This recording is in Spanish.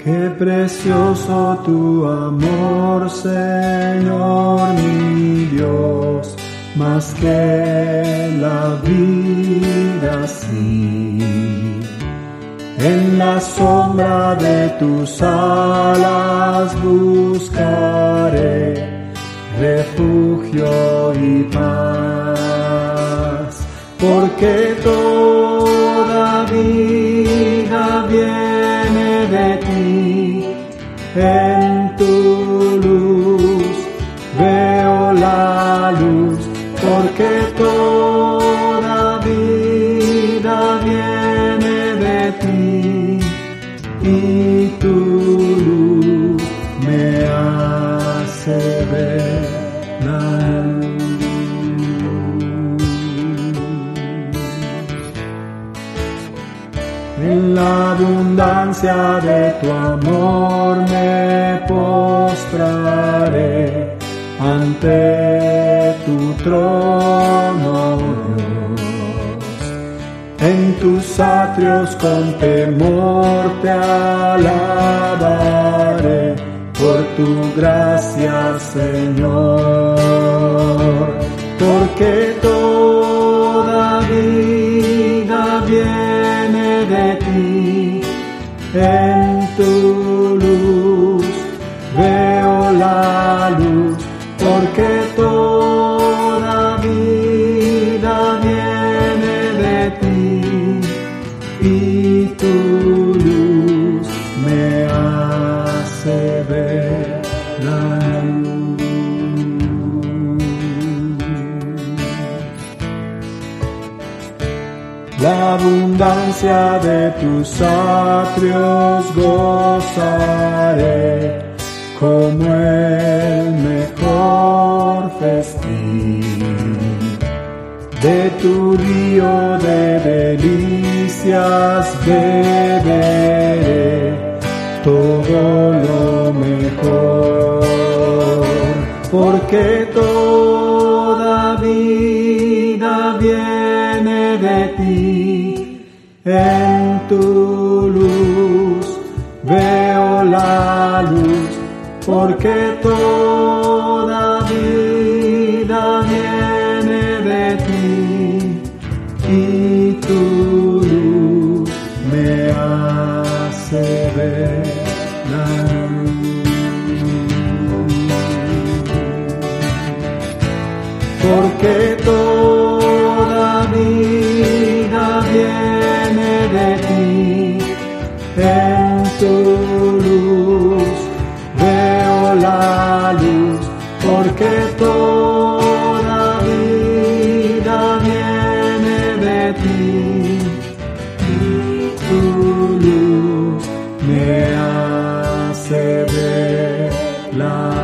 Qué precioso tu amor, Señor mi Dios, más que la vida sí. En la sombra de tus alas buscaré refugio y paz, porque toda vida viene de ti. En tu luz veo la luz, porque toda vida viene de ti, y tu luz me hace ver la luz. En la abundancia de tu amor me postraré ante tu trono, Dios. En tus atrios con temor te alabaré por tu gracia, Señor, porque toda vida viene de ti. En tu luz veo la luz, porque toda vida viene de ti, y tu luz me hace ver la luz. La abundancia de tus atrios gozaré como el mejor festín. De tu río de delicias beberé todo lo mejor, porque toda vida viene de ti. En tu luz veo la luz, porque toda vida viene de ti, y tu luz me hace ver la luz, porque toda vida viene de ti. En tu luz veo la luz, porque toda vida viene de ti, y tu luz me hace ver la